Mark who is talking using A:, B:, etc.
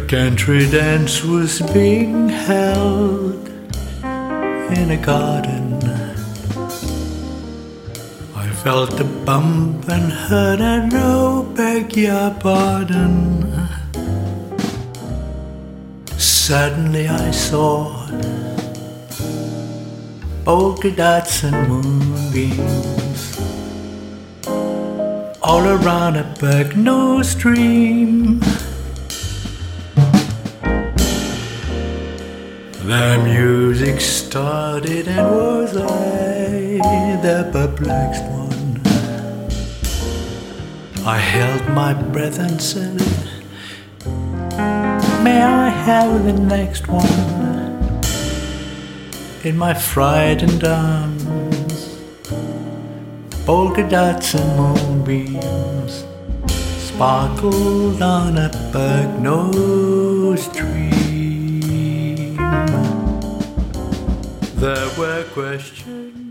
A: country dance was being held in a garden. I felt a bump and heard a no, beg your pardon. Suddenly I saw polka dots and moonbeams all around a Bergno stream. The music started and was I the perplexed one? I held my breath and said, may I have the next one? In my frightened arms, polka dots and moonbeams sparkled on a Bergno stream. There were questions